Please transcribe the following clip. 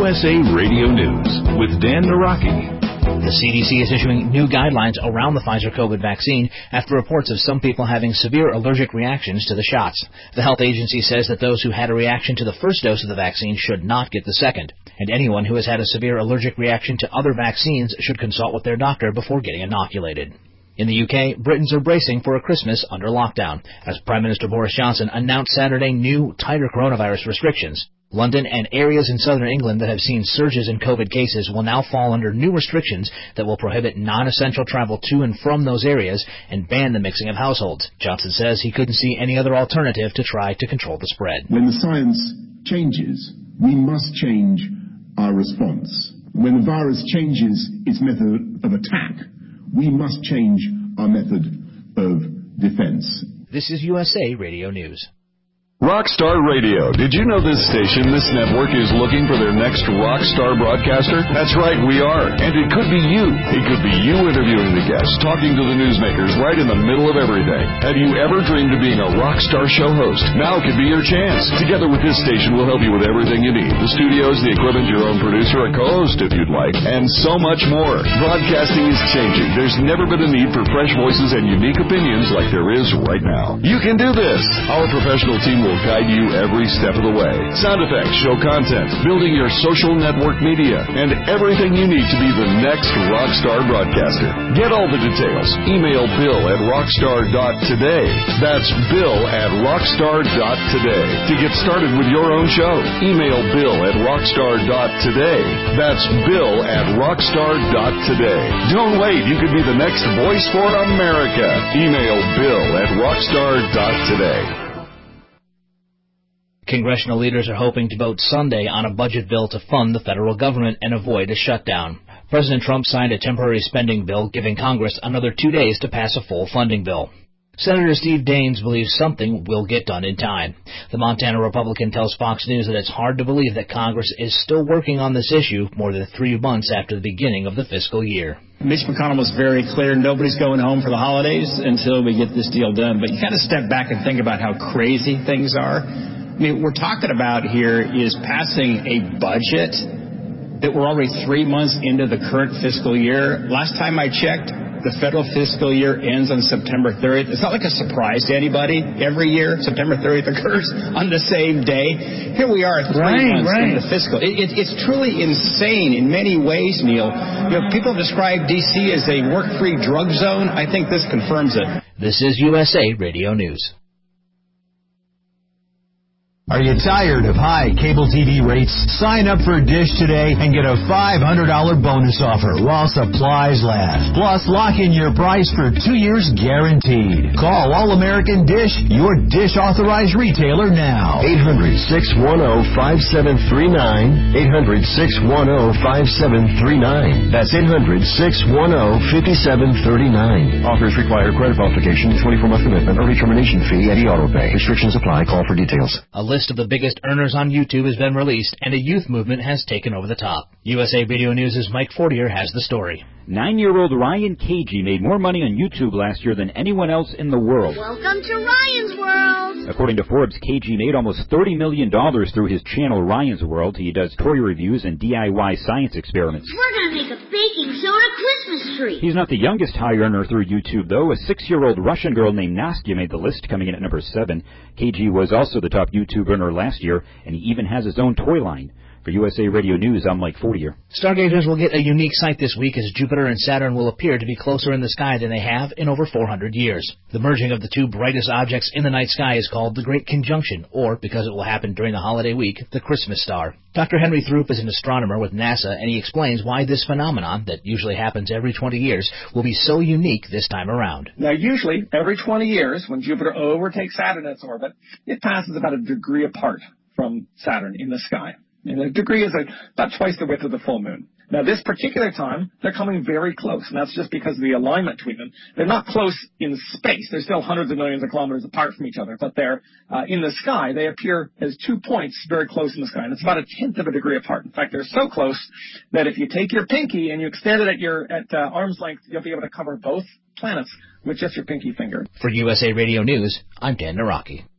USA Radio News with Dan Naraki. The CDC is issuing new guidelines around the Pfizer COVID vaccine after reports of some people having severe allergic reactions to the shots. The health agency says that those who had a reaction to the first dose of the vaccine should not get the second, and anyone who has had a severe allergic reaction to other vaccines should consult with their doctor before getting inoculated. In the UK, Britons are bracing for a Christmas under lockdown, as Prime Minister Boris Johnson announced Saturday new, tighter coronavirus restrictions. London and areas in southern England that have seen surges in COVID cases will now fall under new restrictions that will prohibit non-essential travel to and from those areas and ban the mixing of households. Johnson says he couldn't see any other alternative to try to control the spread. When the science changes, we must change our response. When the virus changes its method of attack, we must change our method of defense. This is USA Radio News. Rockstar Radio. Did you know this station, this network, is looking for their next rock star broadcaster? That's right, we are. And it could be you. It could be you interviewing the guests, talking to the newsmakers right in the middle of everything. Have you ever dreamed of being a rock star show host? Now could be your chance. Together with this station, we'll help you with everything you need. The studios, the equipment, your own producer, a co-host if you'd like, and so much more. Broadcasting is changing. There's never been a need for fresh voices and unique opinions like there is right now. You can do this. Our professional team will guide you every step of the way. Sound effects, show content, building your social network media, and everything you need to be the next rockstar broadcaster. Get all the details. Email bill@rockstar.today. That's bill@rockstar.today. To get started with your own show, email bill@rockstar.today. That's bill@rockstar.today. Don't wait. You could be the next voice for America. Email bill@rockstar.today. Congressional leaders are hoping to vote Sunday on a budget bill to fund the federal government and avoid a shutdown. President Trump signed a temporary spending bill giving Congress another 2 days to pass a full funding bill. Senator Steve Daines believes something will get done in time. The Montana Republican tells Fox News that it's hard to believe that Congress is still working on this issue more than 3 months after the beginning of the fiscal year. Mitch McConnell was very clear, nobody's going home for the holidays until we get this deal done. But you kind of step back and think about how crazy things are. I mean, what we're talking about here is passing a budget that we're already 3 months into the current fiscal year. Last time I checked, the federal fiscal year ends on September 30th. It's not like a surprise to anybody. Every year, September 30th occurs on the same day. Here we are, 3 months into the fiscal. It's truly insane in many ways, Neil. You know, people describe D.C. as a work-free drug zone. I think this confirms it. This is USA Radio News. Are you tired of high cable TV rates? Sign up for Dish today and get a $500 bonus offer while supplies last. Plus, lock in your price for 2 years guaranteed. Call All-American Dish, your Dish authorized retailer now. 800-610-5739. 800-610-5739. That's 800-610-5739. Offers require credit qualification, 24-month commitment, early termination fee, and auto pay. Restrictions apply. Call for details. A list of the biggest earners on YouTube has been released, and a youth movement has taken over the top. USA Video News' Mike Fortier has the story. 9-year-old Ryan Cagey made more money on YouTube last year than anyone else in the world. Welcome to Ryan's World! According to Forbes, Cagey made almost $30 million through his channel Ryan's World. He does toy reviews and DIY science experiments. We're going to make a baking soda Christmas tree. He's not the youngest high earner through YouTube, though. A 6-year-old Russian girl named Nastya made the list, coming in at number 7. Cagey was also the top YouTube earner last year, and he even has his own toy line. For USA Radio News, I'm Mike Fortier. Stargazers will get a unique sight this week as Jupiter and Saturn will appear to be closer in the sky than they have in over 400 years. The merging of the two brightest objects in the night sky is called the Great Conjunction, or, because it will happen during the holiday week, the Christmas star. Dr. Henry Throop is an astronomer with NASA, and he explains why this phenomenon, that usually happens every 20 years, will be so unique this time around. Now, usually, every 20 years, when Jupiter overtakes Saturn in its orbit, it passes about a degree apart from Saturn in the sky. And a degree is about twice the width of the full moon. Now, this particular time, they're coming very close, and that's just because of the alignment between them. They're not close in space. They're still hundreds of millions of kilometers apart from each other, but they're in the sky. They appear as 2 points very close in the sky, and it's about 1/10 of a degree apart. In fact, they're so close that if you take your pinky and you extend it at arm's length, you'll be able to cover both planets with just your pinky finger. For USA Radio News, I'm Dan Naraki.